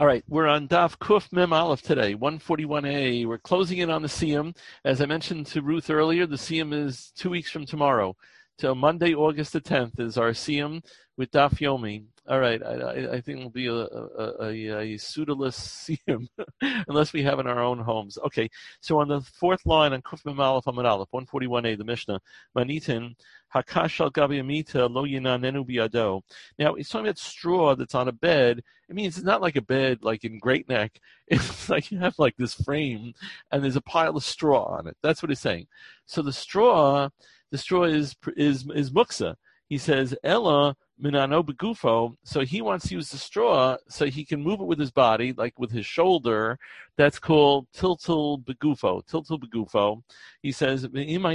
All right, we're on Daf Kuf Mem Aleph today, 141a. We're closing in on the Siyum. As I mentioned to Ruth earlier, the Siyum is 2 weeks from tomorrow. Till Monday, August the 10th is our Siyum with Daf Yomi. All right, I think it'll be a pseudoless Siyum, unless we have in our own homes. Okay, so on the fourth line on Kuf Mem Aleph Amud Aleph, 141a, the Mishnah, Manitin, Hakash al Gabi Amita lo yinanenu biyado. Now, it's talking about straw that's on a bed. It means it's not like a bed like in Great Neck. It's like you have like this frame and there's a pile of straw on it. That's what he's saying. So the straw is muksa. He says, Ella minano begufo. So he wants to use the straw so he can move it with his body, like with his shoulder. That's called tiltul begufo. He says,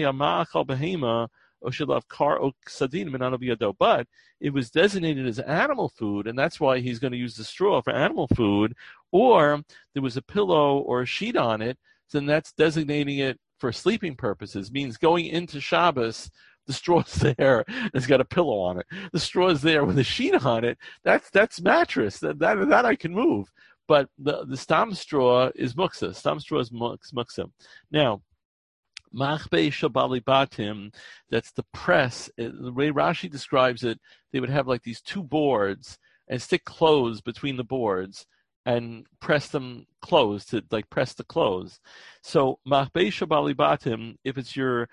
but it was designated as animal food, and that's why he's going to use the straw for animal food, or there was a pillow or a sheet on it, then that's designating it for sleeping purposes. Means going into Shabbos, the straw's there, it's got a pillow on it. The straw's there with a sheet on it. That's mattress. That I can move. But the stam straw is muksa. Stam straw is muksa. Now, Machbei Shabali Batim, that's the press. The way Rashi describes it, they would have like these two boards and stick clothes between the boards and press them closed to like press the clothes. So Machbei Shabali Batim, if it's your,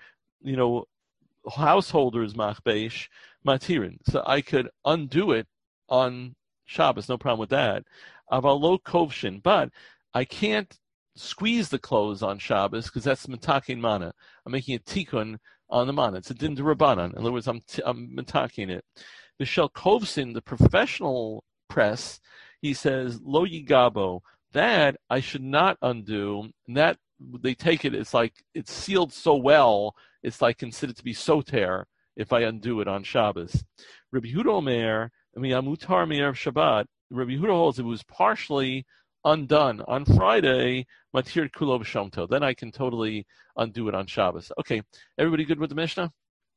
householder's Machbeish Matirin. So I could undo it on Shabbos, no problem with that. Avalo Kovshin, but I can't squeeze the clothes on Shabbos because that's mitakin mana. I'm making a tikkun on the mana. It's a din d'Rabbanan. In other words, I'm mitakin it. Michel Kovsin, the professional press, he says lo yigabo. That I should not undo. And that they take it. It's like it's sealed so well. It's like considered to be soter if I undo it on Shabbos. Rabbi Yehuda Omer, amutar me'erev Shabbat. Rabbi Yehuda holds it was partially undone on Friday, matir kulo b'shomto. Then I can totally undo it on Shabbos. Okay, everybody good with the Mishnah?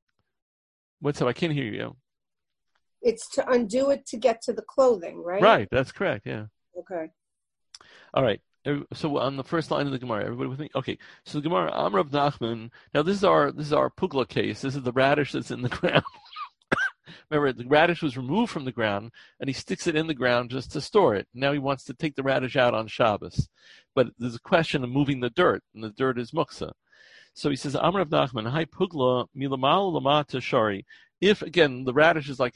What's up? I can't hear you. It's to undo it to get to the clothing, right? Right, that's correct, yeah. Okay. All right. So on the first line of the Gemara, everybody with me? Okay. So the Gemara, Amr of Nachman. Now this is our pugla case. This is the radish that's in the ground. Remember, the radish was removed from the ground, and he sticks it in the ground just to store it. Now he wants to take the radish out on Shabbos. But there's a question of moving the dirt, and the dirt is muksa. So he says, Amr of Nachman, Hai pugla milamal lamata shari. If again the radish is like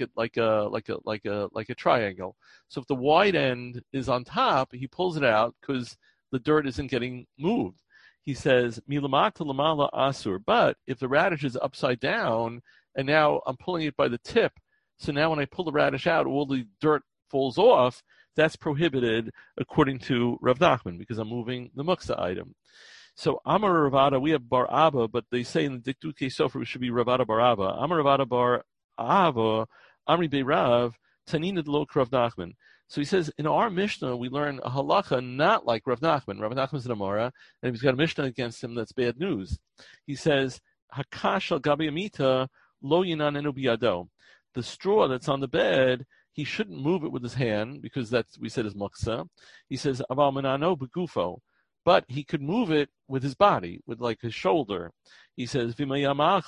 a triangle, so if the wide end is on top, he pulls it out because the dirt isn't getting moved. He says milamata lamala asur. But if the radish is upside down, and now I'm pulling it by the tip, so now when I pull the radish out, all the dirt falls off. That's prohibited according to Rav Nachman because I'm moving the muksa item. So Amar Ravada, we have Bar Abba, but they say in the Dikduke Sofer it should be Ravada Bar Abba. Amar Ravada Bar Abba, Amri Beirav, Tanina Delok Rav Nachman. So he says, in our Mishnah, we learn a halacha not like Rav Nachman. Rav Nachman's an Amora, and he's got a Mishnah against him that's bad news. He says, Hakash al Gabi Amita, Lo Yinanenu Biyado. The straw that's on the bed, he shouldn't move it with his hand, because that's, we said, is muksa. He says, Aval Menano Begufo. But he could move it with his body, with like his shoulder. He says, otherwise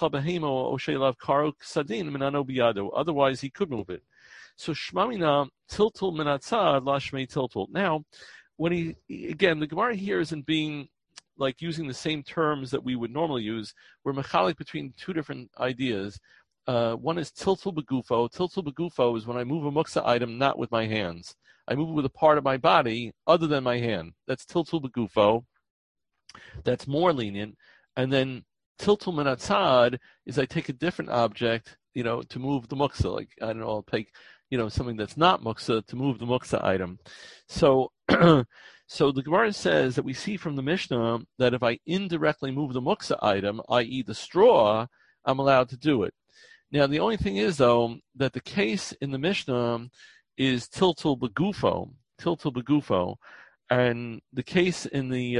he could move it. So Shmamina tiltul minatzad la shmei tiltul. Now, when again, the Gemara here isn't being like using the same terms that we would normally use. We're mechalik between two different ideas. One is tiltul begufo. Tiltul begufo is when I move a muksa item not with my hands. I move it with a part of my body other than my hand. That's tiltul begufo. That's more lenient. And then tiltul minatzad is I take a different object, to move the muksa. Like, I don't know, I'll take, something that's not muksa to move the muksa item. So, so the Gemara says that we see from the Mishnah that if I indirectly move the muksa item, i.e. the straw, I'm allowed to do it. Now, the only thing is, though, that the case in the Mishnah is tiltul begufo, and the case in the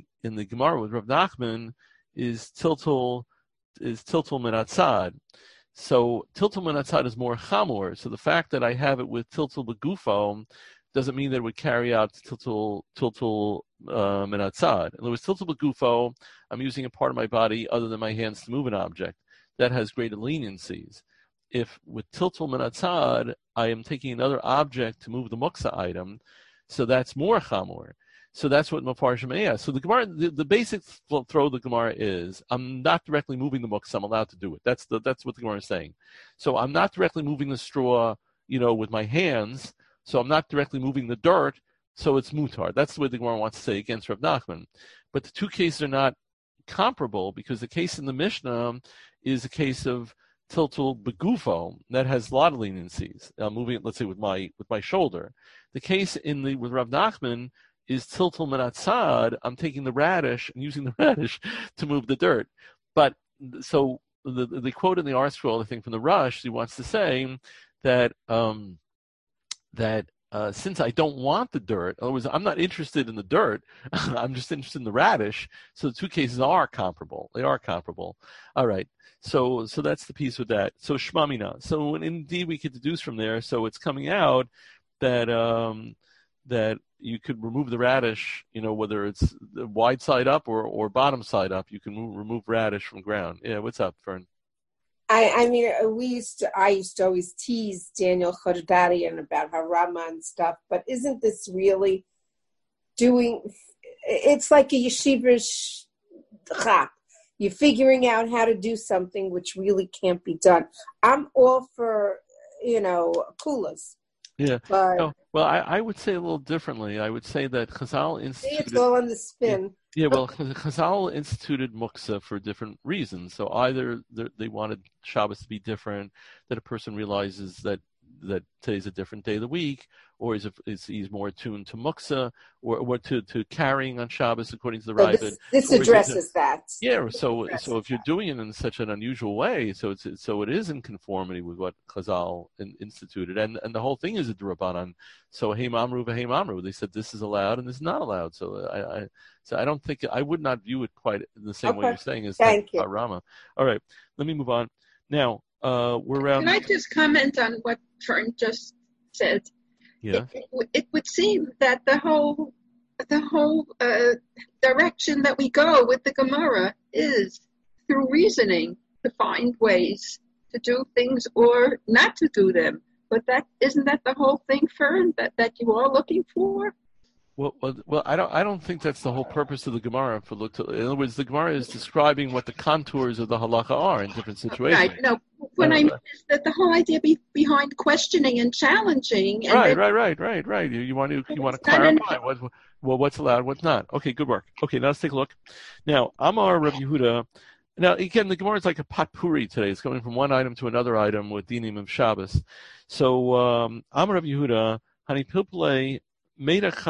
Gemara with Rav Nachman is tiltul minatzad. So tiltul minatzad is more chamor. So the fact that I have it with tiltul begufo doesn't mean that it would carry out tiltul minatzad. In other words, tiltul begufo, I'm using a part of my body other than my hands to move an object. That has greater leniencies. If with tiltul minatzad, I am taking another object to move the muksa item, so that's more chamor. So that's what Mefarshim is. So the Gemara, the basic throw of the Gemara is, I'm not directly moving the muksa, I'm allowed to do it. That's what the Gemara is saying. So I'm not directly moving the straw, with my hands, so I'm not directly moving the dirt, so it's mutar. That's the way the Gemara wants to say against Rav Nachman. But the two cases are not comparable, because the case in the Mishnah is a case of tiltul begufo that has a lot of leniencies. Moving it, let's say, with my shoulder. The case with Rav Nachman is tiltul minatzad. I'm taking the radish and using the radish to move the dirt. But so the quote in the art scroll, I think from the Rush, he wants to say that since I don't want the dirt, in other words, I'm not interested in the dirt, I'm just interested in the radish. So the two cases are comparable. They are comparable. All right. So that's the piece with that. So shmamina. So indeed we could deduce from there. So it's coming out that that you could remove the radish, whether it's the wide side up or bottom side up, you can remove radish from ground. Yeah, what's up, Fern? I mean, I used to always tease Daniel Chodbarian about Harama and stuff, but isn't this really it's like a yeshiva chap. You're figuring out how to do something which really can't be done. I'm all for, kulas. Yeah. But, well, I would say a little differently. I would say that Chazal instituted... It's all on the spin. Yeah, well, Chazal instituted muksa for different reasons. So either they wanted Shabbos to be different, that a person realizes that today's a different day of the week, or he's more attuned to muksa, or to carrying on Shabbos according to the Ravid. This addresses that. Yeah, so if you're doing it in such an unusual way, so it is in conformity with what Chazal instituted, and the whole thing is a d'Rabbanan. So hey mamru v'hei mamru, they said this is allowed and this is not allowed. So I don't think, I would not view it quite in the same way you're saying as Rama. All right, let me move on now. We're around. Can I just comment on what Fern just said? Yeah. It would seem that the whole direction that we go with the Gemara is through reasoning to find ways to do things or not to do them. But isn't that the whole thing, Fern, that you are looking for? Well, I don't think that's the whole purpose of the Gemara. In other words, the Gemara is describing what the contours of the halacha are in different situations. Right. No, what I mean is that the whole idea behind questioning and challenging. And right. You want to clarify what's allowed, what's not. Okay, good work. Okay, now let's take a look. Now, Amar Rav Yehuda. Now, again, the Gemara is like a potpourri today. It's going from one item to another item with dinim of Shabbos. So, Amar Rav Yehuda, Hani Pilpulei. Now, if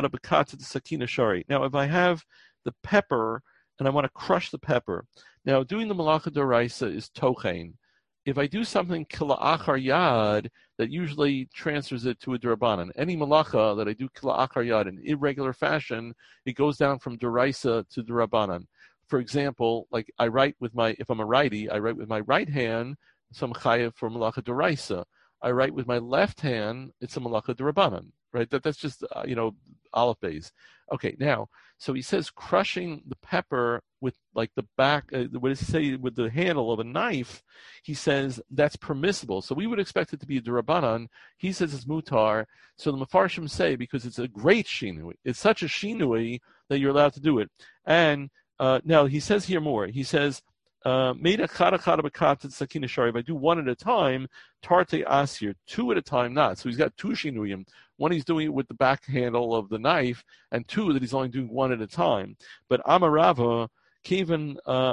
I have the pepper and I want to crush the pepper, now doing the malacha d'oraisa is tochein. If I do something kila'achar yad, that usually transfers it to a d'Rabbanan. Any malacha that I do kila'achar yad in irregular fashion, it goes down from d'oraisa to d'Rabbanan. For example, like if I'm a righty, I write with my right hand, so I'm chayav for malacha d'oraisa. I write with my left hand, it's a malacha d'Rabbanan. Right, that's just aleph beis. Okay, now so he says crushing the pepper with like the back. What does he say with the handle of a knife? He says that's permissible. So we would expect it to be a d'Rabbanan. He says it's mutar. So the Mefarshim say because it's a great shinui, it's such a shinui that you're allowed to do it. And now he says here more. He says. If I do one at a time, tarte asir, two at a time not. So he's got two shinuyim. One he's doing it with the back handle of the knife, and two that he's only doing one at a time. But Amarava, Rava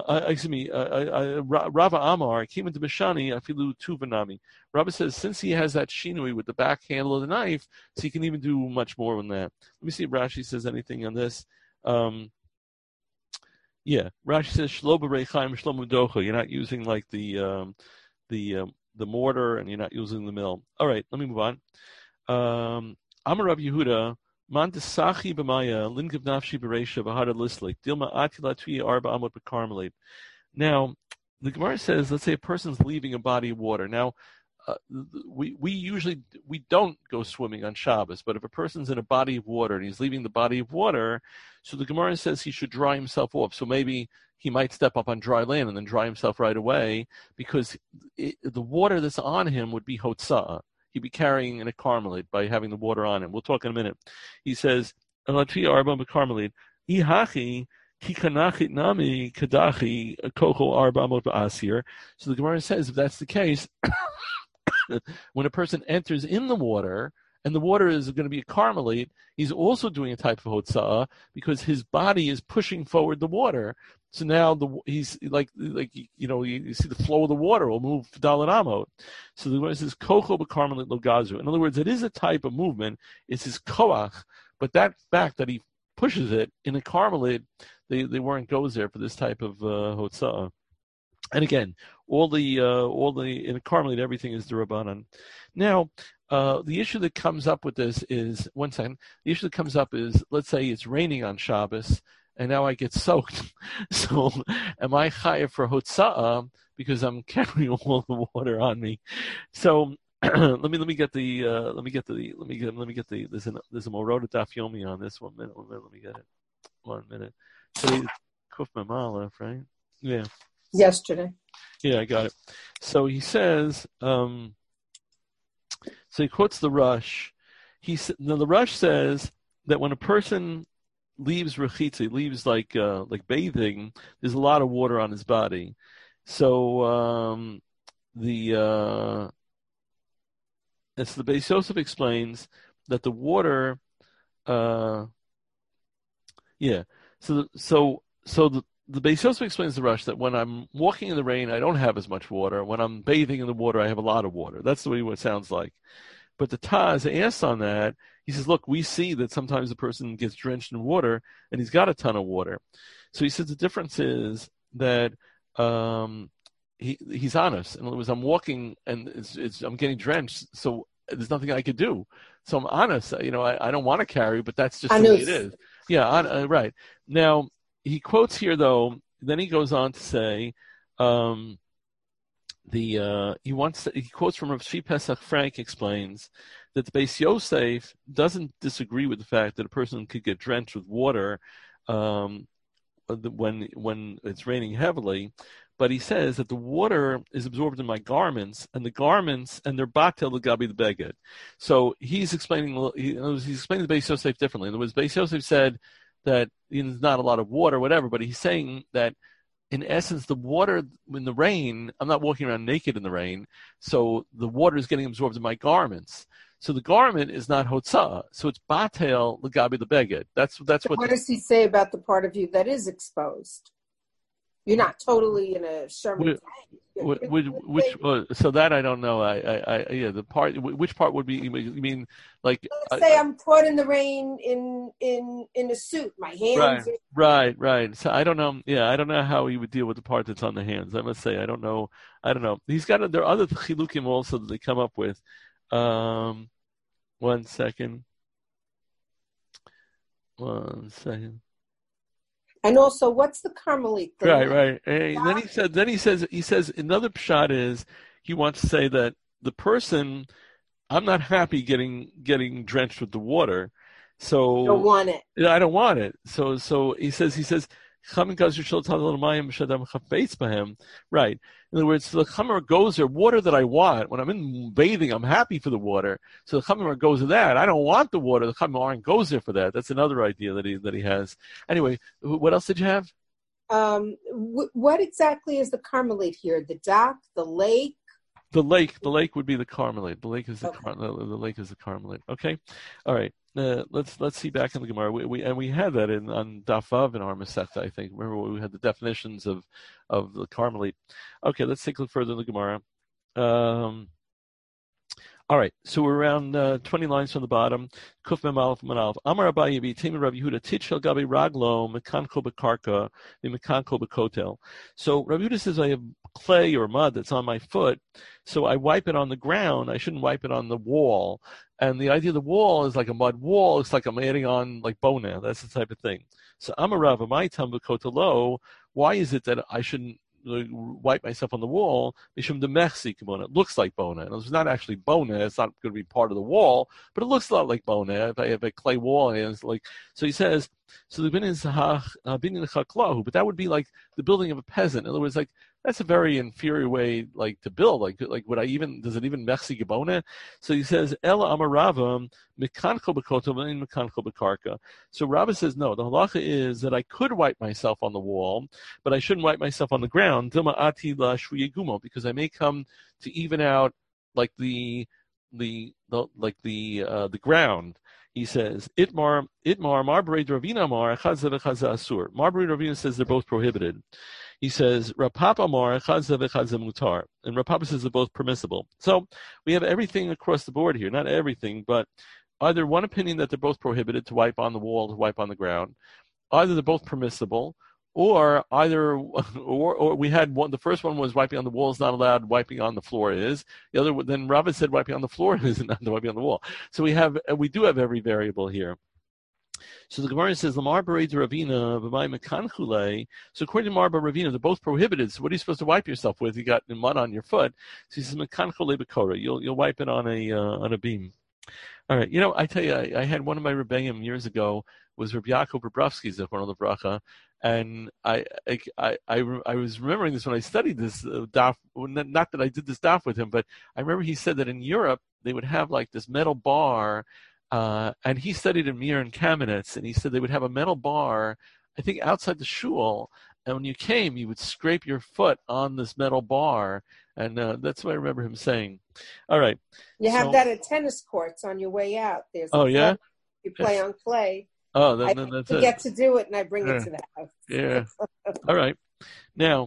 Amar, Kevin to Bashani, Afilu Tuvanami. Rava says since he has that shinui with the back handle of the knife, so he can even do much more than that. Let me see if Rashi says anything on this. Yeah, Rashi says shlo b'reichaim shlo mudocha. You're not using like the mortar, and you're not using the mill. All right, let me move on. Amar Rav Yehuda, man desachi b'maya lingav nafshi b'reisha v'hada lislik dilma atila tui arba amot b'karmelit. Now, the Gemara says, let's say a person's leaving a body of water. Now, we usually don't go swimming on Shabbos, but if a person's in a body of water and he's leaving the body of water, so the Gemara says he should dry himself off. So maybe he might step up on dry land and then dry himself right away, because the water that's on him would be hotzah. He'd be carrying in a carmelite by having the water on him. We'll talk in a minute. He says, Alatri arba b'carmelite, ihachi kikanachit nami kadachi koko arba b'asir. So the Gemara says, if that's the case, when a person enters in the water, and the water is going to be a carmelite, he's also doing a type of hotzah because his body is pushing forward the water. So now he's like you see the flow of the water will move dalet amot. So the Gemara says kocho b'carmelite lo gazu. In other words, it is a type of movement. It's his koach, but that fact that he pushes it in a carmelite, they weren't goes there for this type of hotzah. And again, all the in a carmelite, everything is d'Rabbanan. Now, the issue that comes up with this is, one second, the issue that comes up is, let's say it's raining on Shabbos, and now I get soaked. So, am I chayav for hotzah because I'm carrying all the water on me? So, let me get the there's a Morota Daf Yomi on this 1 minute. Let me get it. 1 minute. Today's Kuf Memalef, right? Yeah. Yesterday. Yeah, I got it. So he says, so he quotes the Rush. The Rush says that when a person leaves rechitza, leaves like bathing, there's a lot of water on his body. So the Beis Yosef explains that the water, The Beis Yosef explains the Rush that when I'm walking in the rain, I don't have as much water. When I'm bathing in the water, I have a lot of water. That's the way it sounds like. But the Taz asks on that, he says, look, we see that sometimes a person gets drenched in water, and he's got a ton of water. So he says the difference is that he's honest. In other words, I'm walking, and I'm getting drenched, so there's nothing I could do. So I'm honest. I don't want to carry, but that's just the way it is. Yeah, right. Now, he quotes here, though, then he goes on to say, he quotes from Rav Shvi Pesach Frank explains that the Beis Yosef doesn't disagree with the fact that a person could get drenched with water when it's raining heavily, but he says that the water is absorbed in my garments, and the garments and they're batel l'gabi the beged. So he's explaining the Beis Yosef differently. In other words, Beis Yosef said that there's not a lot of water, whatever, but he's saying that in essence, the water in the rain, I'm not walking around naked in the rain, so the water is getting absorbed in my garments. So the garment is not hotzah, so it's batel l'gabi the beged. That's what does he say about the part of you that is exposed? You're not totally in a Sherman tank. So that I don't know. The part. Which part would be? You mean like? Let's say I'm caught in the rain in a suit. My hands. Right. So I don't know. Yeah, I don't know how he would deal with the part that's on the hands. I must say I don't know. He's got. There are other chilukim also that they come up with. 1 second. And also, what's the Carmelite thing? Right. And then he says another pshat is he wants to say that the person, I'm not happy getting drenched with the water, so you don't want it. I don't want it. So he says. Right. In other words, the chamer goes there, water that I want. When I'm in bathing, I'm happy for the water. So the chamer goes to that. I don't want the water. The chamer goes there for that. That's another idea that he has. Anyway, what else did you have? What exactly is the Carmelite here? The dock, the lake? The lake would be the Carmelite. The lake is the lake is the Carmelite. Okay, all right. Let's see back in the Gemara. We had that on Daf Vav in our Masechta, I think. Remember we had the definitions of the Carmelite. Okay, let's take a look further in the Gemara. All right, so we're around 20 lines from the bottom. Kuf Mem Aleph Mem Aleph. Amar Abaye B'Teimin Rav Yehuda Titchel Gabi Raglo Mekanko B'Karka Mekanko B'Kotel. So Rav Yehuda says I have clay or mud that's on my foot, so I wipe it on the ground. I shouldn't wipe it on the wall. And the idea of the wall is like a mud wall. It's like I'm adding on like bona. That's the type of thing. So Amar Rav Amaitam B'Kotelo. Why is it that I shouldn't wipe myself on the wall. Mishum demechsi kibona. It looks like bona. And it's not actually bona. It's not going to be part of the wall, but it looks a lot like bona. If I have a clay wall, and it's like, so he says, so the bin is binyan chaklahu, but that would be like the building of a peasant. In other words, like, that's a very inferior way, like, to build. Like would I even, does it even mechsi gebona? So he says, Ela amarava mekancho bekoto and mekancho bekarka. So Rava says, no, the halacha is that I could wipe myself on the wall, but I shouldn't wipe myself on the ground. Dilma ati la shvuyegumo, because I may come to even out like the ground. He says, Itmar Marbrei Ravina Mar Chaza v'Chaza Asur. Marbrei Ravina says they're both prohibited. He says, Rapapa Mar Chaza v'Chaza Mutar. And Rapapa says they're both permissible. So we have everything across the board here. Not everything, but either one opinion that they're both prohibited, to wipe on the wall, to wipe on the ground. Either they're both permissible, or we had one. The first one was wiping on the wall is not allowed, wiping on the floor is. The other, then Rava said wiping on the floor is not wiping on the wall. So we do have every variable here. So the Gemara says, Lamar Berei Ravina b'may mekanchule. So according to Marba Ravina, they're both prohibited. So what are you supposed to wipe yourself with? You got mud on your foot. So he says mekanchule b'kora. You'll wipe it on a beam. All right. I tell you, I had one of my rebbeim years ago was Rabbi Yaakov Bobrovsky, Zechron Livracha, and I was remembering this when I studied this daf. Not that I did this daf with him, but I remember he said that in Europe they would have like this metal bar, and he studied in Mir and Kamenetz, and he said they would have a metal bar, I think outside the shul, and when you came, you would scrape your foot on this metal bar, and that's what I remember him saying. All right. You have that at tennis courts on your way out. There's yeah? You play on clay. Oh, then that's it. I forget to do it, and I bring it to the house. Yeah. All right. Now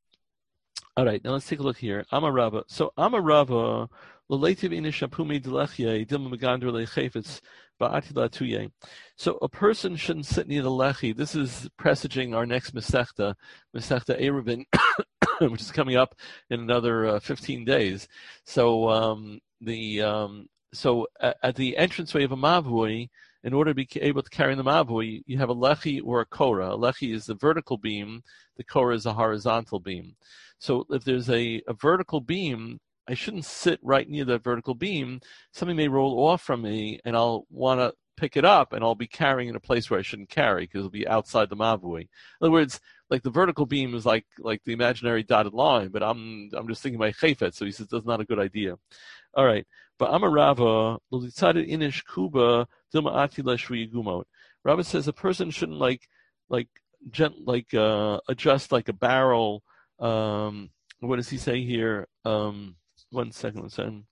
let's take a look here. Amarava. So Amarava, l'leitiv inish apumi delechye dilma megander lechefetz ba'atila tuye. So a person shouldn't sit near the lechi. This is presaging our next Masechta Eruvin, which is coming up in another 15 days. So so at the entranceway of a mavui, in order to be able to carry the mavui, you have a lechi or a korah. A lechi is the vertical beam. The korah is a horizontal beam. So if there's a vertical beam, I shouldn't sit right near that vertical beam. Something may roll off from me, and I'll want to pick it up, and I'll be carrying in a place where I shouldn't carry because it'll be outside the mavui. In other words, like the vertical beam is like the imaginary dotted line, but I'm just thinking by chayfet. So he says that's not a good idea. All right, but Amarava l'litzad inish kuba dilma atila shviyigumot. Rava says a person shouldn't adjust like a barrel. What does he say here? One second.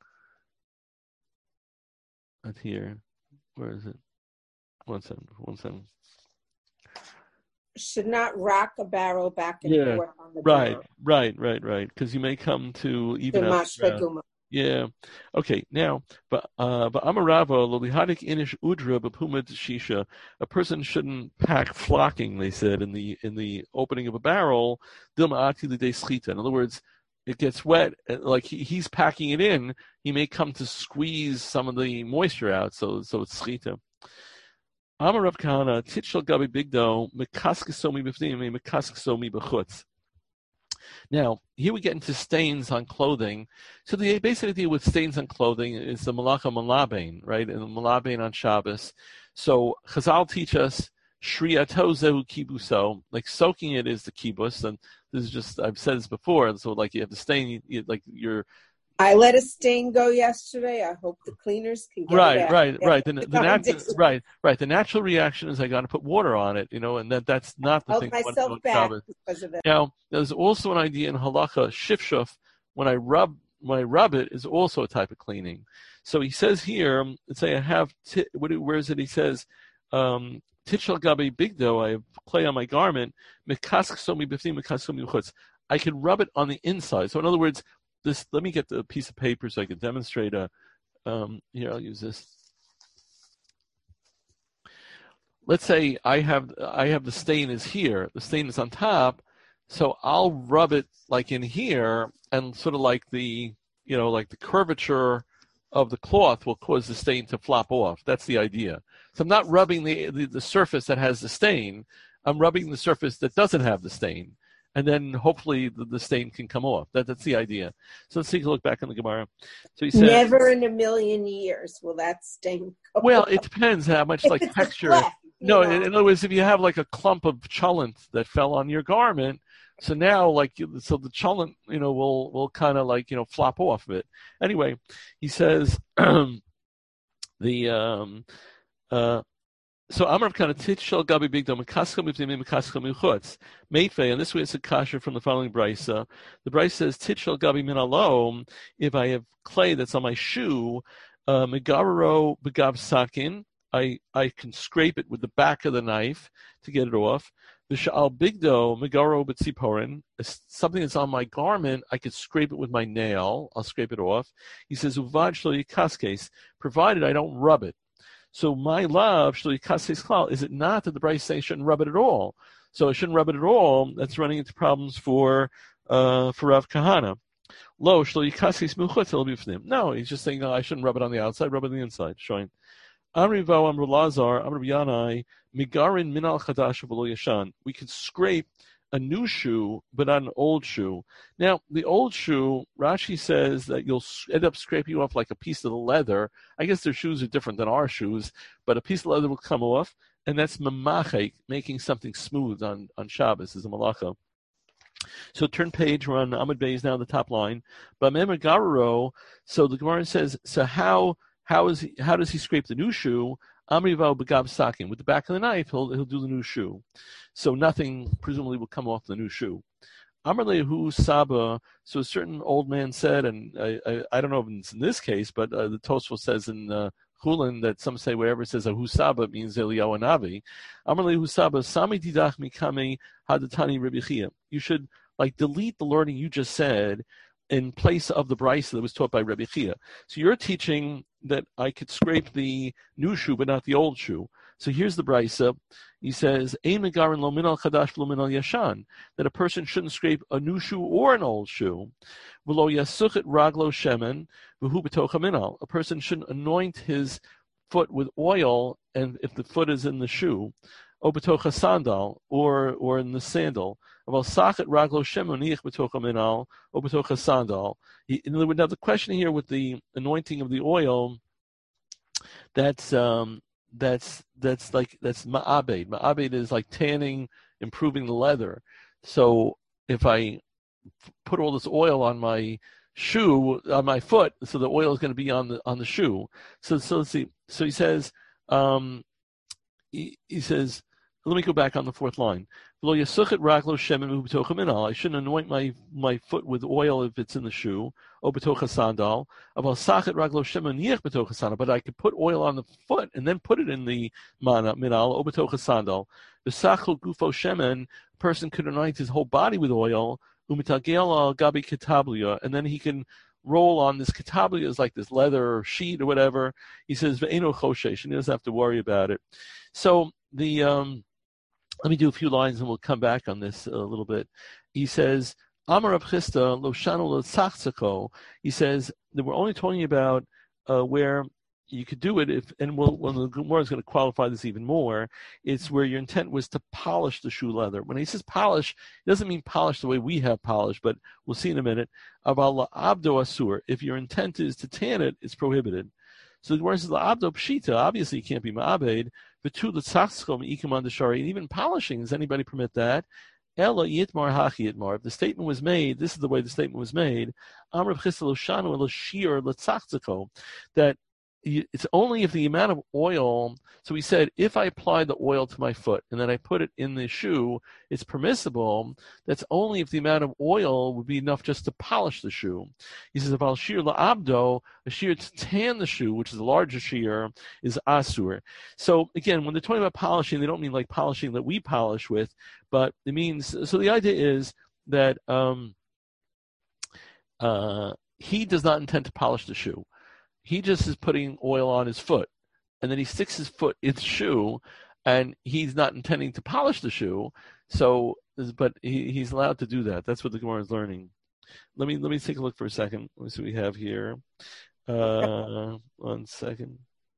Not here. Where is it? One second. Should not rock a barrel back and forth on the ground. Right. Because you may come to even out the ground. Yeah. Okay. Now, but Amarava lolihadik inish udra b'pumad shisha. A person shouldn't pack flocking. They said in the opening of a barrel. Dilma ati l'dei schita. In other words, it gets wet. Like he's packing it in. He may come to squeeze some of the moisture out. So it's schita. Amar Rav Kahana titchel gabi bigdo mekaskasomi b'fnim mekaskasomi b'chutz. Now, here we get into stains on clothing. So the basic idea with stains on clothing is the malacha malabain, right? And the malabain on Shabbos. So Chazal teach us shriyato zehu kibuso, like soaking it is the kibus. And this is just, I've said this before. So like you have the stain, I let a stain go yesterday. I hope the cleaners can get it out. Right. The natural reaction is I got to put water on it, and that's not the thing. Myself back because of that. Now, there's also an idea in halacha shifshuf. When I rub it, is also a type of cleaning. So he says here, let's say I have where is it? He says, "Titchel gabi bigdo." I have clay on my garment. Mekask somi b'fnim, mekask somi b'chutz. I can rub it on the inside. So in other words. Let me get the piece of paper so I can demonstrate here, I'll use this. Let's say I have the stain is here. The stain is on top. So I'll rub it like in here and sort of like the curvature of the cloth will cause the stain to flop off. That's the idea. So I'm not rubbing the surface that has the stain. I'm rubbing the surface that doesn't have the stain. and then hopefully the stain can come off. That's the idea. So let's take a look back on the Gemara. So he says, never in a million years will that stain go well, off. it depends how much If like it's a texture. cleft, No, you know. in other words, if you have like a clump of cholent that fell on your garment, so now so the cholent, will kind of flop off of it. Anyway, he says so Amrav kind of titchel gabi bigdom mekaska mivdim mekaska michutz meitve, and this way it's a kasher from the following brisa. The brisa says titchel gabi min alom. If I have clay that's on my shoe, megarro begav sakin, I can scrape it with the back of the knife to get it off. V'sha'al bigdo megaro b'tziporin, something that's on my garment, I could scrape it with my nail. I'll scrape it off. He says uvad shlo yikaskes, provided I don't rub it. So my love shlo yikaskes klal. Is it not that the Bryce saying shouldn't rub it at all? So I shouldn't rub it at all. That's running into problems for Rav Kahana. Lo shlo yikaskes milchutz el b'fnim. No, he's just saying I shouldn't rub it on the outside. Rub it on the inside. Showing. Amri Vo Amru Lazar Amru Yanai Migarin Minal Chadash V'Lo Yashan. We can scrape a new shoe, but not an old shoe. Now, the old shoe, Rashi says that you'll end up scraping off like a piece of the leather. I guess their shoes are different than our shoes, but a piece of leather will come off, and that's mamachek, making something smooth on Shabbos is a malacha. So turn page, we're on Amud Beis now, the top line. But Garuro, so the Gemara says, so how does he scrape the new shoe? Amrival begav sakin. With the back of the knife, he'll do the new shoe. So nothing presumably will come off the new shoe. Amrlehu Saba. So a certain old man said, and I don't know if it's in this case, but the Tosfos says in Chulin that some say wherever it says Ahu Saba it means Eliyahu Navi. Amrlehu Saba Sami Didach Mikame Hadatani Rebbe Chia. You should delete the learning you just said in place of the brisa that was taught by Rebbe Chia. So you're teaching that I could scrape the new shoe but not the old shoe. So here's the brisa. He says, Ein megarin lo minal chadash lo minal yashan, that a person shouldn't scrape a new shoe or an old shoe. V'lo yasuchet raglo shemen v'hu b'tocha minal. A person shouldn't anoint his foot with oil, and if the foot is in the shoe, o b'tocha sandal, or in the sandal. Now the question here with the anointing of the oil, that's ma'abed. Ma'abed is like tanning, improving the leather. So if I put all this oil on my shoe, on my foot, so the oil is going to be on the shoe. So let's see. So he says, he says, let me go back on the fourth line. I shouldn't anoint my foot with oil if it's in the shoe, but I could put oil on the foot and then put it in the minal, a person could anoint his whole body with oil, and then he can roll on this katablia, is like this leather sheet or whatever. He says, and he doesn't have to worry about it. So let me do a few lines and we'll come back on this a little bit. He says, Amar Rav Chisda, Lo Shanu L'Tzachtzako. He says that we're only talking about where you could do it if, and when the Gemara is going to qualify this even more, it's where your intent was to polish the shoe leather. When he says polish, it doesn't mean polish the way we have polish, but we'll see in a minute. Aval Abdo Asur. If your intent is to tan it, it's prohibited. So the Gemara says, Abdo Pshita, obviously it can't be Ma'abed. And even polishing, does anybody permit that? Ella yitmar hachi yitmar. If the statement was made, this is the way the statement was made. Amrav Chisda Shanu Elashir L'Tzachtzako, that it's only if the amount of oil. So he said, if I apply the oil to my foot and then I put it in the shoe, it's permissible. That's only if the amount of oil would be enough just to polish the shoe. He says, if I'll shear la'abdo, a shear to tan the shoe, which is a larger shear, is asur. So again, when they're talking about polishing, they don't mean like polishing that we polish with, but it means, so the idea is that he does not intend to polish the shoe. He just is putting oil on his foot, and then he sticks his foot in the shoe, and he's not intending to polish the shoe. So, but he's allowed to do that. That's what the Gemara is learning. Let me take a look for a second. Let me see what we have here. 1 second.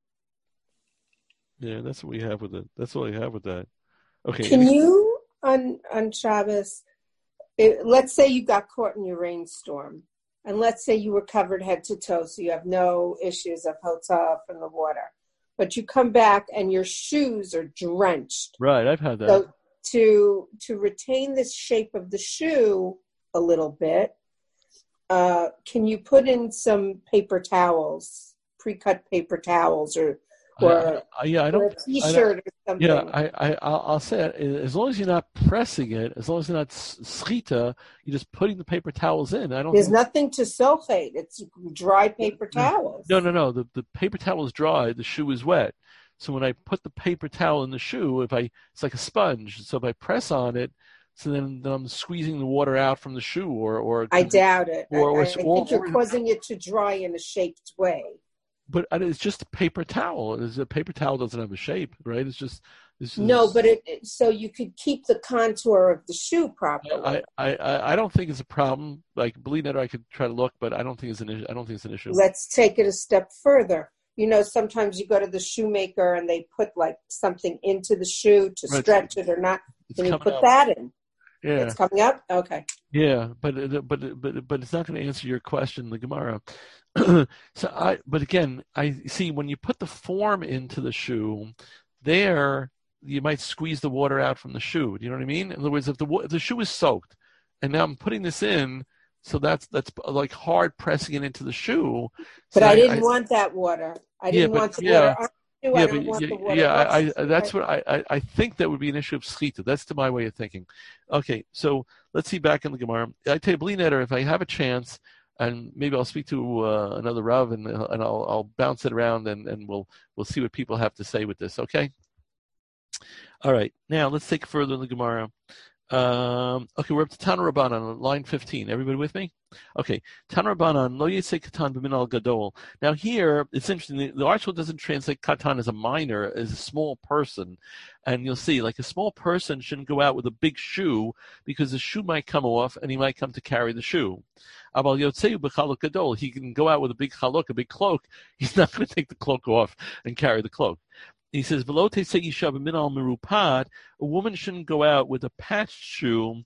Yeah, that's what we have with it. That's all I have with that. Okay. Can you on Shabbos let's say you got caught in your rainstorm, and let's say you were covered head to toe, so you have no issues of hotza from the water. But you come back and your shoes are drenched. Right, I've had that. So to retain the shape of the shoe a little bit, can you put in some paper towels, pre-cut paper towels, or a T-shirt or something? Yeah, I'll say it. As long as you're not pressing it, as long as you're not schita, you're just putting the paper towels in. There's nothing to sulfate. It's dry paper towels. No. The paper towel is dry. The shoe is wet. So when I put the paper towel in the shoe, it's like a sponge. So if I press on it, so then I'm squeezing the water out from the shoe, or I doubt it. I think you're causing it to dry in a shaped way. But it's just a paper towel. A paper towel doesn't have a shape, right? It's just no. But so you could keep the contour of the shoe properly. I don't think it's a problem. Like believe it, I could try to look, but I don't think it's an issue. I don't think it's an issue. Let's take it a step further. Sometimes you go to the shoemaker and they put like something into the shoe to stretch it or not. Can you put that in? Yeah, it's coming up. Okay. Yeah, but it's not going to answer your question, the Gemara. But again, I see when you put the form into the shoe, there you might squeeze the water out from the shoe. Do you know what I mean? In other words, if the shoe is soaked, and now I'm putting this in, so that's like hard pressing it into the shoe. But I didn't want that water. I didn't want the water. That's what I think that would be an issue of schita. That's to my way of thinking. Okay, so let's see back in the Gemara. I tell you, bli neder, if I have a chance, and maybe I'll speak to another Rav, and I'll bounce it around, and we'll see what people have to say with this. Okay. All right. Now let's take it further in the Gemara. Okay, we're up to Tana Rabbanan, line 15. Everybody with me? Okay. Tana Rabbanan, lo yisei katan b'min al gadol. Now here, it's interesting. The article doesn't translate katan as a minor, as a small person. And you'll see, like a small person shouldn't go out with a big shoe because the shoe might come off and he might come to carry the shoe. Abal yotzeu b'chaluk gadol. He can go out with a big chaluk, a big cloak. He's not going to take the cloak off and carry the cloak. He says, a woman shouldn't go out with a patched shoe.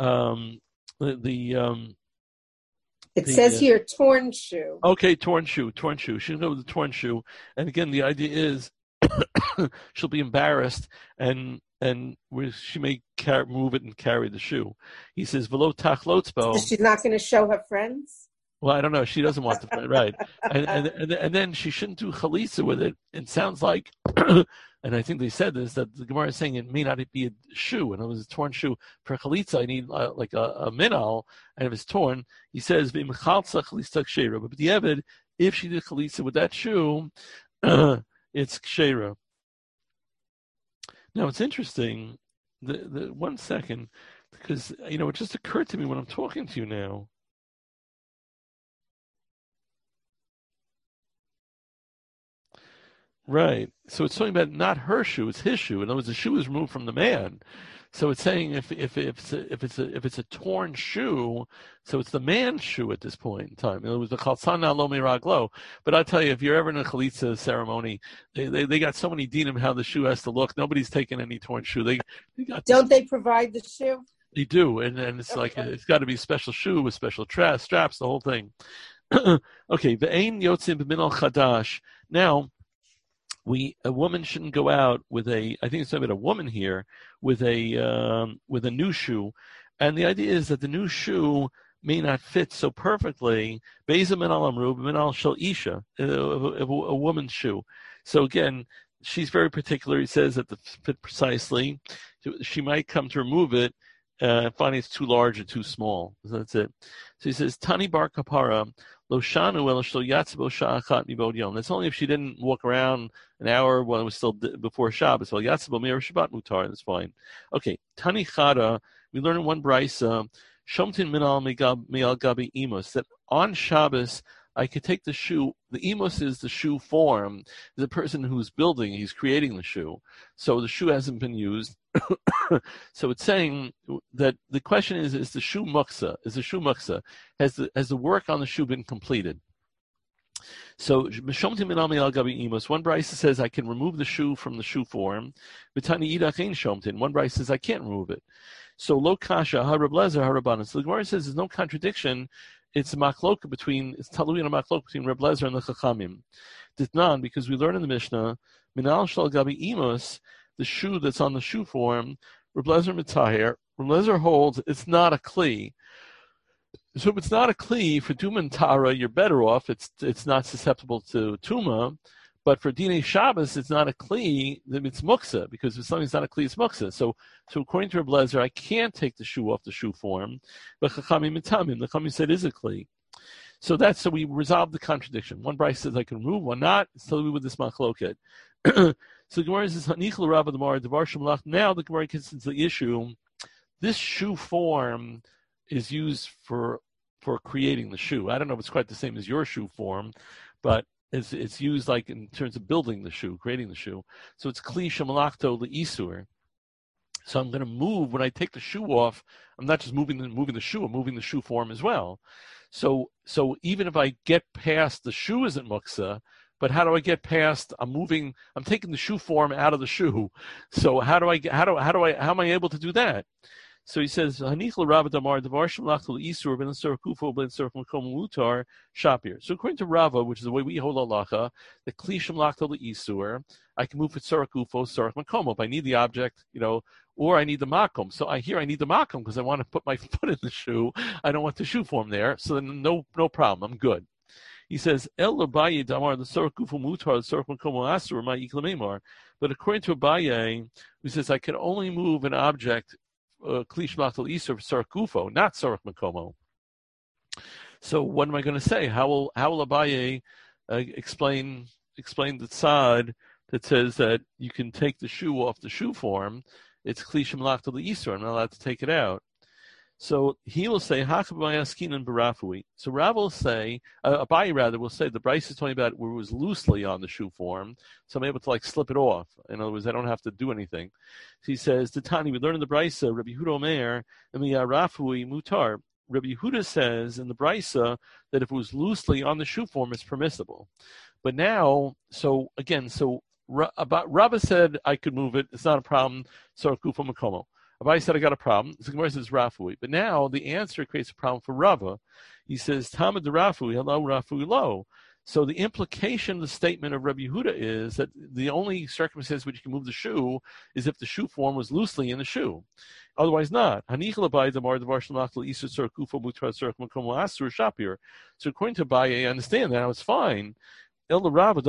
It says here, torn shoe. Okay, torn shoe. She shouldn't go with a torn shoe. And again, the idea is she'll be embarrassed and she may move it and carry the shoe. He says, v'lo tachlotzbo. She's not going to show her friends? Well, I don't know. She doesn't want to, right? And then she shouldn't do chalitza with it. It sounds like, and I think they said this, that the Gemara is saying it may not be a shoe. And it was a torn shoe. For chalitza, I need like a minal, and if it's torn, he says v'imchalza chalitza kshera. But the Eved, if she did chalitza with that shoe, it's kshera. Now it's interesting. The 1 second, because it just occurred to me when I'm talking to you now. Right. So it's talking about not her shoe; it's his shoe. In other words, the shoe is removed from the man. So it's saying if it's a torn shoe, so it's the man's shoe at this point in time. In other words, the chalsana lo miraglo. But I'll tell you, if you're ever in a chalitza ceremony, they got so many dinim how the shoe has to look. Nobody's taking any torn shoe. They got. Don't they provide the shoe? They do, and it's okay. Like it's got to be a special shoe with special straps, the whole thing. Okay, ve'ein yotzim b'minal chadash. Now. A woman shouldn't go out with I think it's about a woman here, with a new shoe. And the idea is that the new shoe may not fit so perfectly. Beza min al amru, min al shel isha, a woman's shoe. So again, she's very particular. He says that to fit precisely, she might come to remove it, finding it's too large or too small. So that's it. So he says, Tani bar kapara, lo shanu el shlo yatzbo sha'achat mibod yom. That's only if she didn't walk around an hour when it was still before Shabbos. Well, yatzbo mir Shabbat mutar, that's fine. Okay, Tani chada, we learn in one brisa, shomtin minal me'al gabi imos, that on Shabbos, I could take the shoe. The emos is the shoe form. The person who's building, he's creating the shoe. So the shoe hasn't been used. So it's saying that the question is the shoe muksa? Is the shoe muksa? Has the work on the shoe been completed? So one brisa says I can remove the shoe from the shoe form. One brisa says I can't remove it. So lo kasha harab lezer harabanan. So the Gemara says there's no contradiction. It's a machloka between, it's talui and a machloka between Reb Lezer and the Chachamim. Ditnan, because we learn in the Mishnah, minal shal gabi imus, the shoe that's on the shoe form, Reb Lezer mitahir. Reb Lezer holds it's not a kli. So if it's not a kli for Tuma and Tara, you're better off. It's not susceptible to Tuma. But for Dinei Shabbos, it's not a kli, it's muksa, because if something's not a kli, it's muksa. So according to Reb Lezer, I can't take the shoe off the shoe form, but Chachamim mitamim, the Chachamim said is a kli. So we resolved the contradiction. One Bryce says I can remove, one not. So we with this machloket. So the Gemara says Hanichel Rabba Damar Devar Shemlach. Now the Gemara gets into the issue. This shoe form is used for creating the shoe. I don't know if it's quite the same as your shoe form, but it's used like in terms of building the shoe, creating the shoe. So it's kli shemalachto leisur. So I'm going to move when I take the shoe off. I'm not just moving the shoe. I'm moving the shoe form as well. So even if I get past the shoe isn't muksa, but how do I get past? I'm taking the shoe form out of the shoe. So how am I able to do that? So he says, Hanichel Rava Damar Devar Shemlachtel Isur Ben Sur Kufo Ben Sur Makom Mutar Shapir. So according to Rava, which is the way we hold halacha, the Kli Shemlachtel Isur, I can move it Sur Kufo Sur Makom. If I need the object, or I need the makom. So I need the makom because I want to put my foot in the shoe. I don't want the shoe form there. So then no problem. I'm good. He says, El Abaye Damar the Sur Kufo Mutar the Sur Makom Asur Ma Iklamemar. But according to Abaye, who says I can only move an object Klish Machtel Isur Sarkufo, not Sarach Makomo. So what am I going to say? How will Abaye explain the tzad that says that you can take the shoe off the shoe form? It's Klish Machtel Isur. I'm not allowed to take it out. So he will say Hakabayaskin and Barafui. So Rav will say, Abaye rather will say the Bryce is talking about where it was loosely on the shoe form, so I'm able to slip it off. In other words, I don't have to do anything. So he says, Tani, we learn in the Bryce, Rabbi Yehuda Omer, Rafui Mutar. Rabbi Yehuda says in the Bryce that if it was loosely on the shoe form, it's permissible. But now, Rabba said I could move it. It's not a problem. So Kufa Makomo. Abaye said I got a problem. The Gemara says Rafui. But now the answer creates a problem for Rava. He says, Tamid the Rafui, hello, Rafui lo. So the implication of the statement of Rabbi Yehuda is that the only circumstance which you can move the shoe is if the shoe form was loosely in the shoe. Otherwise not. So according to Abaye, I understand that. It's fine. But according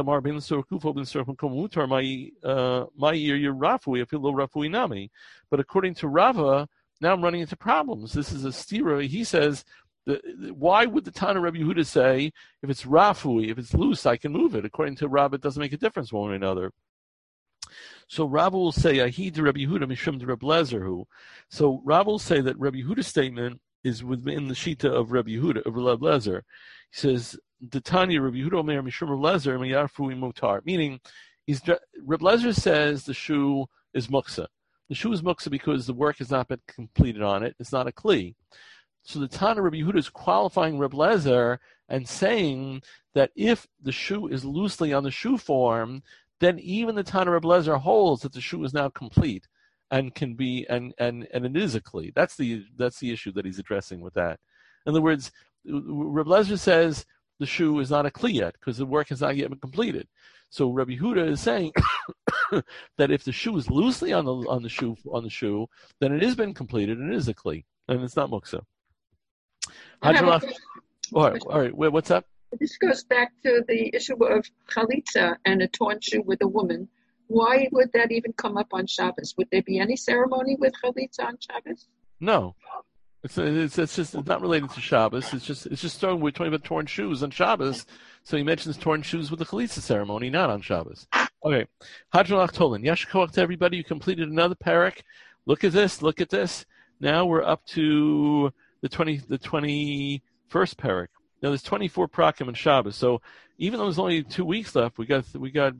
to Rava, now I'm running into problems. This is a stira. He says, why would the Tana Rabbi Yehuda say, if it's rafui, if it's loose, I can move it? According to Rava, it doesn't make a difference one way or another. So Rava will say, Ahid Rabbi Yehuda mishum de Rabbi Lezer. So Rava will say that Rabbi Yehuda's statement is within the shita of Rabbi Yehuda, of Rabbi Lezer. He says, the Tanya Rabbi Yehuda Omer mishum Rabbi Lezer miyarfui mutar. Meaning, Rabbi Lezer says the shoe is muksa. The shoe is muksa because the work has not been completed on it. It's not a kli. So the Tana Rabbi Yehuda is qualifying Rabbi Lezer and saying that if the shoe is loosely on the shoe form, then even the Tana Rabbi Lezer holds that the shoe is now complete and can be and it is a kli. That's the issue that he's addressing with that. In other words, Rabbi Lezer says the shoe is not a kli yet because the work has not yet been completed. So Rabbi Yehuda is saying that if the shoe is loosely on the shoe, then it has been completed and it is a kli, and it's not muksa. All right. What's up? This goes back to the issue of chalitza and a torn shoe with a woman. Why would that even come up on Shabbos? Would there be any ceremony with chalitza on Shabbos? No. It's not related to Shabbos. It's just we're talking about torn shoes on Shabbos. So he mentions torn shoes with the chalitza ceremony, not on Shabbos. Okay. Hadron Achtolan. Yashkoach to everybody. You completed another parak. Look at this. Now we're up to the 21st parak. Now there's 24 prakim in Shabbos. So even though there's only 2 weeks left, we got 4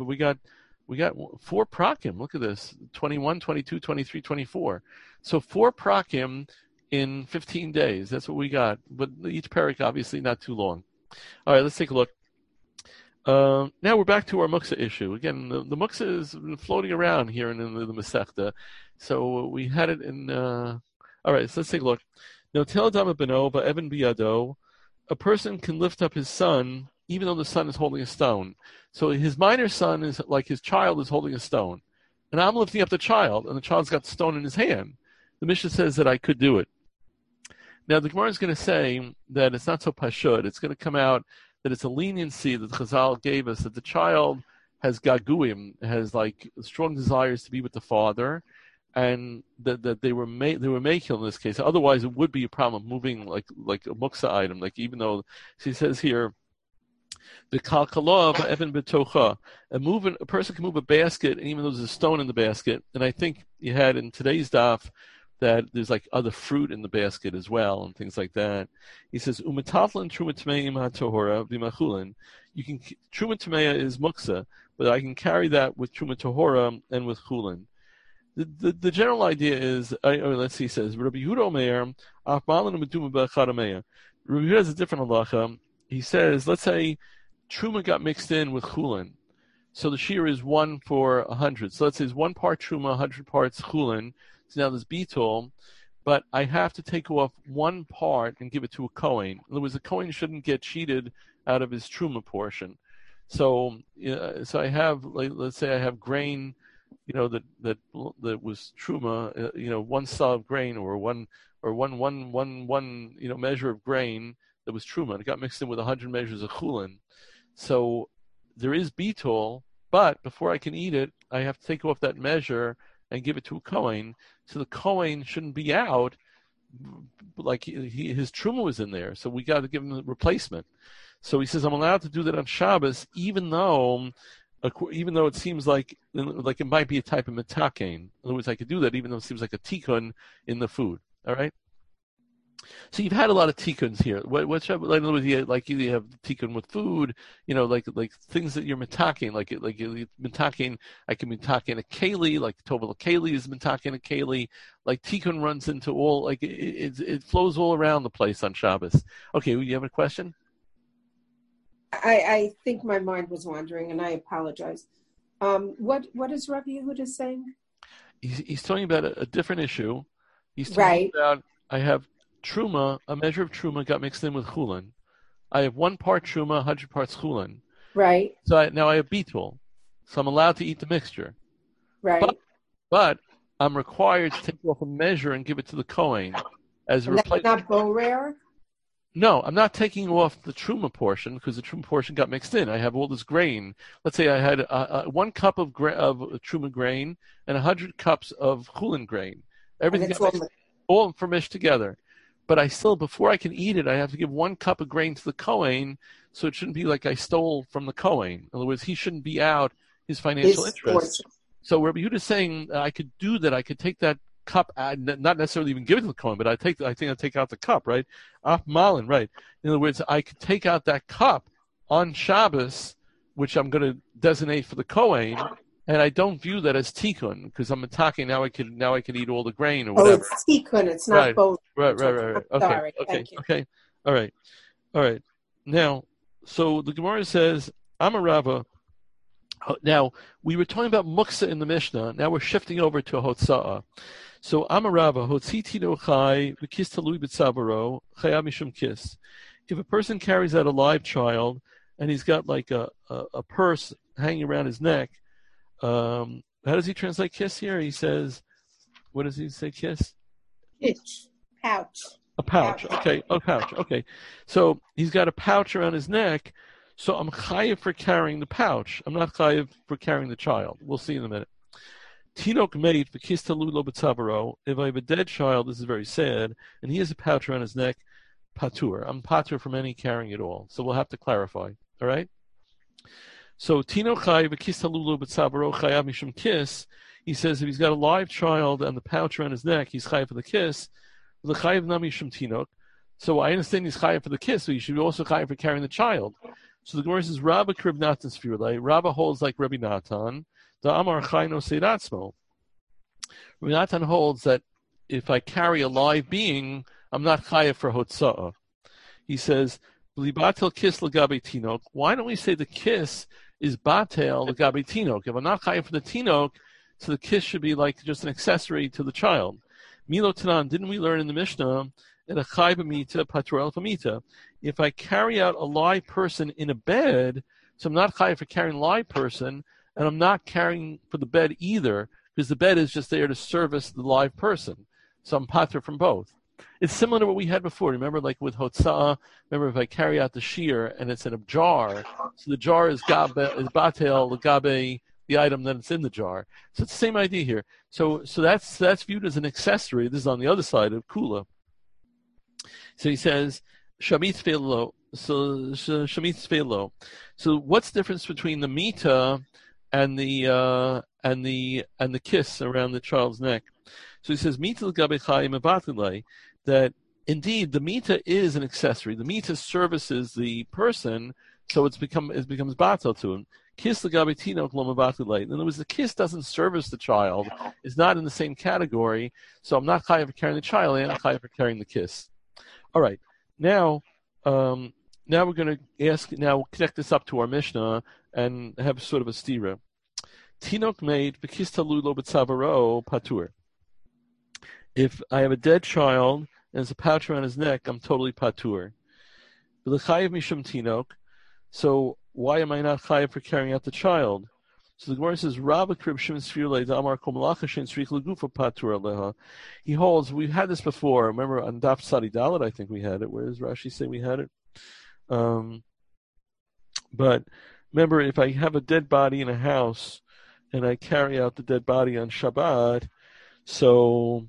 prakim. Look at this. 21, 22, 23, 24. So 4 prakim in 15 days. That's what we got. But each parak obviously not too long. All right, let's take a look. Now we're back to our muksa issue. Again, the muksa is floating around here in the Masechta. So we had it in All right, so let's take a look. Now, Tel Dama Benova, Evan Biado, a person can lift up his son even though the son is holding a stone. So his minor son is like his child is holding a stone. And I'm lifting up the child, and the child's got the stone in his hand. The Mishnah says that I could do it. Now, the Gemara is going to say that it's not so pashut. It's going to come out that it's a leniency that Chazal gave us, that the child has gaguim, has like strong desires to be with the father, and that they were making in this case. Otherwise, it would be a problem moving like a muksa item. Like even though she says here, the kalkalov even betocha, a person can move a basket, even though there's a stone in the basket. And I think you had in today's daf that there's like other fruit in the basket as well and things like that. He says umatatlan trumatmeim hatohora v'machulin. You can trumatmeya is muksa, but I can carry that with trumatahora and with chulin. The general idea is, let's see, he says Rabbi Yehuda Omer afmalin meduma b'achadameya. Rabbi Yehuda has a different halacha. He says, let's say truma got mixed in with chulin, so the shear is 1 for 100. So let's say it's 1 part truma, 100 parts chulin. So now there's bittul, but I have to take off 1 part and give it to a kohen. In other words, the kohen shouldn't get cheated out of his truma portion. So, so I have, let's say I have grain, that was truma, 1 saw of grain or one measure of grain that was truma. It got mixed in with 100 measures of chulin. So there is bittul, but before I can eat it, I have to take off that measure and give it to a kohen. So the kohen shouldn't be out, like his truma was in there. So we got to give him a replacement. So he says, I'm allowed to do that on Shabbos, even though it seems like it might be a type of metakein. In other words, I could do that even though it seems like a tikkun in the food. All right. So you've had a lot of tikkuns here. What's in other words, you have tikkun with food, like things that you're mitaking, like mitaking. I can mitaking a keli, like tovel keli is mitaking a keli. Like tikkun runs into all, like it flows all around the place on Shabbos. Okay, you have a question? I think my mind was wandering, and I apologize. What is Rabbi Yehuda saying? He's talking about a different issue. He's right talking about I have truma, a measure of truma got mixed in with chulin. I have 1 part truma, 100 parts chulin. Right. So now I have bittul. So I'm allowed to eat the mixture. Right. But I'm required to take off a measure and give it to the kohen as a replacement. That's not borer? No, I'm not taking off the truma portion because the truma portion got mixed in. I have all this grain. Let's say I had 1 cup of truma grain and 100 cups of chulin grain. Everything all mixed together. But I still, before I can eat it, I have to give 1 cup of grain to the kohen, so it shouldn't be like I stole from the kohen. In other words, he shouldn't be out his financial interest. So Rabbi Yehuda is saying I could do that. I could take that cup, not necessarily even give it to the kohen, but I think I take out the cup, right? Malin, right? In other words, I could take out that cup on Shabbos, which I'm going to designate for the kohen, and I don't view that as tikkun because I'm attacking now. I can eat all the grain or whatever. Oh, it's tikkun. It's not both. Right. Okay. All right. Now, so the Gemara says, I'm a Rava. Now, we were talking about muksa in the Mishnah. Now we're shifting over to hotza'ah. So, I'm a Rava. Hotzitino chai v'kis talui b'tzavaro chaya mishum kis. If a person carries out a live child and he's got like a purse hanging around his neck, how does he translate kiss here? He says, what does he say, kiss? Pouch. A pouch. Okay. A pouch. Okay. So he's got a pouch around his neck. So I'm chayiv for carrying the pouch. I'm not chayiv for carrying the child. We'll see in a minute. Tinok made for kistalulo b'tzavaro. If I have a dead child, this is very sad, and he has a pouch around his neck, patur. I'm patur from any carrying at all. So we'll have to clarify. All right. So Tino Chai v'kisalulu b'tzavaro chayav mishum kiss. He says if he's got a live child and the pouch around his neck, he's chayav for the kiss. The chayav nami mishum tinok. So I understand he's chayav for the kiss, so he should be also chayav for carrying the child. So the Gemara says Rabba Krib Natan Sfirulay. Rabba holds like Rabbi Natan. The Amar Chayno Seidatzmo. Rabbi Natan holds that if I carry a live being, I'm not chayav for hotza'ah. He says Libatel kiss lagabe tinok. Why don't we say the kiss is batel lagabe tinok? If I'm not chayav for the tinok, so the kiss should be like just an accessory to the child. Milo Tanan, didn't we learn in the Mishnah that a chai b'mita patur el b'mita? If I carry out a live person in a bed, so I'm not chai for carrying a live person, and I'm not carrying for the bed either, because the bed is just there to service the live person. So I'm patur from both. It's similar to what we had before. Remember, like with hotzah, remember if I carry out the shear and it's in a jar, so the jar is batel, the gabe, the item that it's in the jar. So it's the same idea here. So that's viewed as an accessory. This is on the other side of kula. So he says, Shamit Felo. So what's the difference between the mita and the kiss around the child's neck? So he says, mita that indeed the mita is an accessory. The mita services the person, so it becomes batel to him. Kiss l'gabe tinok lo mevatilei. In other words, the kiss doesn't service the child. It's not in the same category. So I'm not chayav for carrying the child, and I'm chayav for carrying the kiss. All right. Now we're going to connect this up to our Mishnah and have sort of a stira. Tinok made v'kiss talulo b'tzavaro patur. If I have a dead child and there's a pouch around his neck, I'm totally patur. V'lechayev mishum tinok. So why am I not chayav for carrying out the child? So the Gemara says, Rabba krib shim sfirle da'amar kol malacha shein tzrich legufa patur aleha. He holds, we've had this before. Remember on Daf Sadi Dalet, I think we had it. Where does Rashi say we had it? But remember, if I have a dead body in a house and I carry out the dead body on Shabbat, so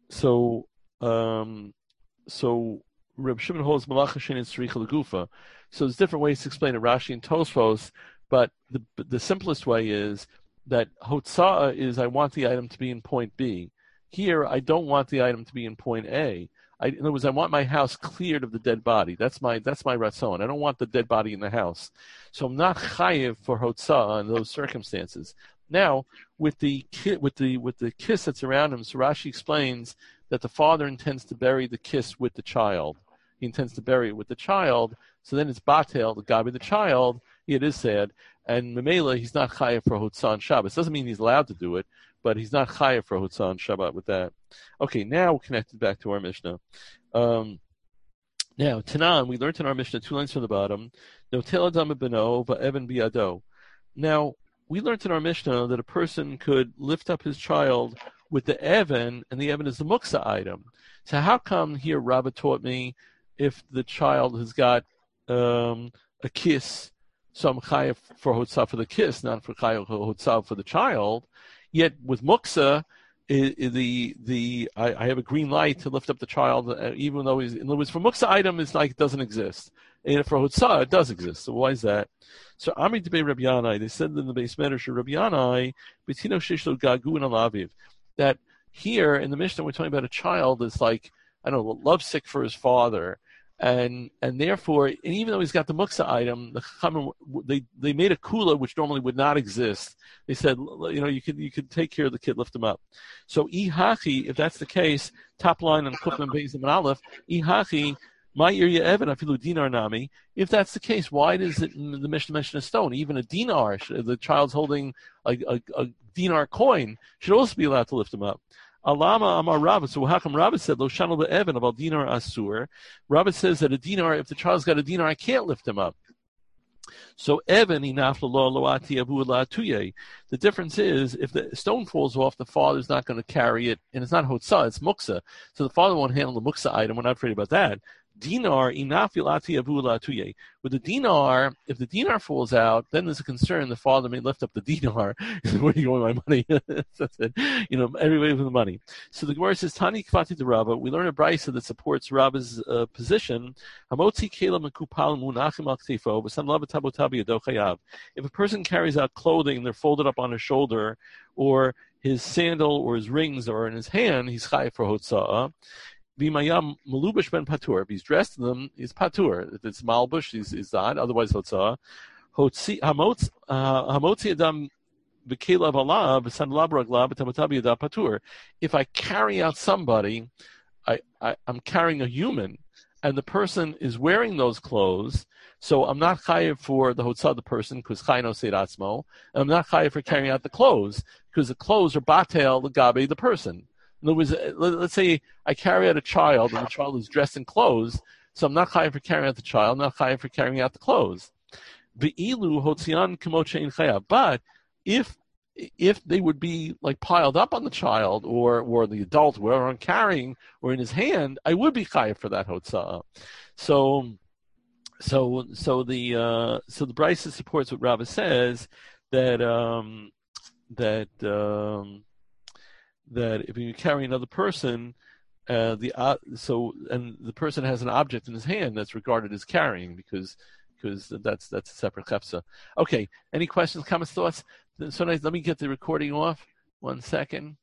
Reb Shimon holds malacha shein tzrich legufa. So there's different ways to explain it, Rashi and Tosfos, but the simplest way is that hotzah is I want the item to be in point B. Here, I don't want the item to be in point A. In other words, I want my house cleared of the dead body. That's my ratzon. I don't want the dead body in the house. So I'm not chayiv for hotzah in those circumstances. Now, with the kiss that's around him, so Rashi explains that the father intends to bury the kiss with the child. He intends to bury it with the child. So then it's batel, the gabi, the child. It is sad. And Memela, he's not chayav for hotzah on Shabbos. Doesn't mean he's allowed to do it, but he's not chayav for hotzah on Shabbat with that. Okay, now we're connected back to our Mishnah. Now, Tanan, we learned in our Mishnah 2 lines from the bottom. No tel adam beno va'evan biado. Now, we learned in our Mishnah that a person could lift up his child with the evan, and the evan is the muksa item. So how come here Rabba taught me if the child has got a kiss, so I'm chayav for hotzah for the kiss, not for chayav hotzah for the child. Yet with muksa, I have a green light to lift up the child, even though in other words, for muksa item, it's like it doesn't exist. And for hotzah, it does exist. So why is that? So Amri Debei Rabbi Yanai, they said in the base medrash Rabbi Yanai, Betino Shishlo Gagu and Alaviv, that here in the Mishnah we're talking about a child that's like, I don't know, lovesick for his father. And therefore, and even though he's got the muksa item, the Chachamim, they made a kula which normally would not exist. They said, you could take care of the kid, lift him up. So ihachi, if that's the case, top line on Kufim Beis and Aleph, ihachi, my irya evan afilu dinar nami. If that's the case, why does the Mishnah mention a stone? Even a dinar, the child's holding a dinar coin, should also be allowed to lift him up. Alama Amar Rabba. So how come Rabba said Lo Shanal be'evan about dinar asur? Rabba says that a dinar, if the child's got a dinar, I can't lift him up. So Evan inaf lo loati avu la'atuye. The difference is if the stone falls off, the father's not going to carry it, and it's not hotzah, it's muksa. So the father won't handle the muksa item. We're not afraid about that. Dinar inaf lati avu la'atuye. With the dinar, if the dinar falls out, then there's a concern the father may lift up the dinar. Where are you going with my money? That's it. Everybody with the money. So the Gemara says, Tani kfati de Rabba. We learn a brisa that supports Rabba's position. Hamotzi kela mekupal munachim al ktefo v'san lava tabotabi yado chayav. If a person carries out clothing, they're folded up on his shoulder, or his sandal or his rings are in his hand, he's chayav for hotzah. V'mayam malubish ben patur. If he's dressed in them, he's patur. If it's malbush, he's not. Otherwise, hotzah. Hamotzi adam v'kelav alav v'sanlav raglav v'tamatav yadav patur. If I carry out somebody, I'm carrying a human, and the person is wearing those clothes, so I'm not chayiv for the hotzah of the person because chayno seid atzmo, and I'm not chayiv for carrying out the clothes because the clothes are batel l'gabe the person. In other words, let's say I carry out a child and the child is dressed in clothes, so I'm not chayav for carrying out the child, I'm not chayav for carrying out the clothes. But if they would be like piled up on the child or the adult, wherever I'm carrying, or in his hand, I would be chayav for that hotzah. So the Brisa supports what Rava says that if you carry another person, and the person has an object in his hand that's regarded as carrying because that's a separate chefsa. Okay, any questions, comments, thoughts? So nice. Let me get the recording off. 1 second.